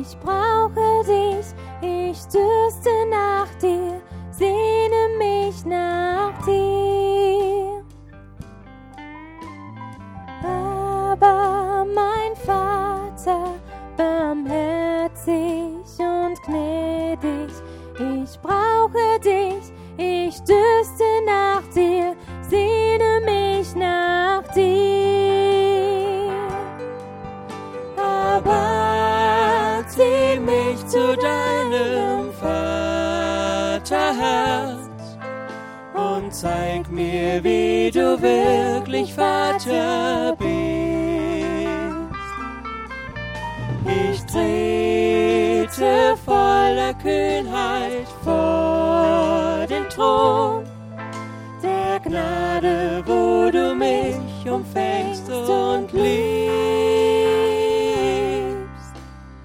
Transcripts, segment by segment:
Ich brauche dich, ich dürste nach dir, sehne mich nach dir. Aber mein Vater, barmherzig und gnädig, ich brauche dich, ich dürste nach dir, sehne mich nach dir. Aber zieh mich zu deinem Vaterherz und zeig mir, wie du wirklich Vater bist. Ich trete voller Kühnheit vor den Thron der Gnade, wo du mich umfängst und liebst.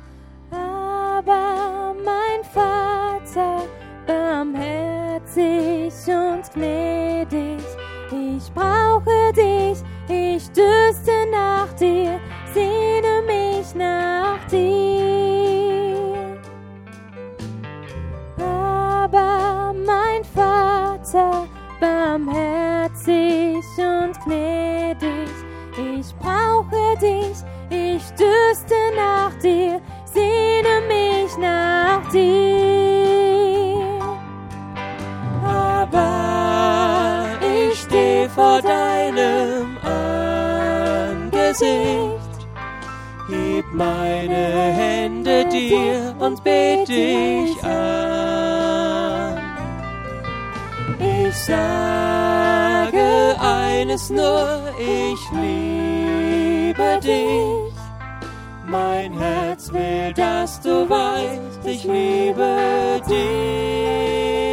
Aber mein Vater, barmherzig und gnädig, ich brauche dich, ich dürste nach dir, sehne mich nach dir. Aber mein Vater, barmherzig und gnädig, ich brauche dich, ich dürste nach dir, sehne mich nach dir. Aber ich steh vor deinem Angesicht, heb meine Hände dir und bet dich an. Ich sage eines nur, ich liebe dich. Mein Herz will, dass du weißt, ich liebe dich.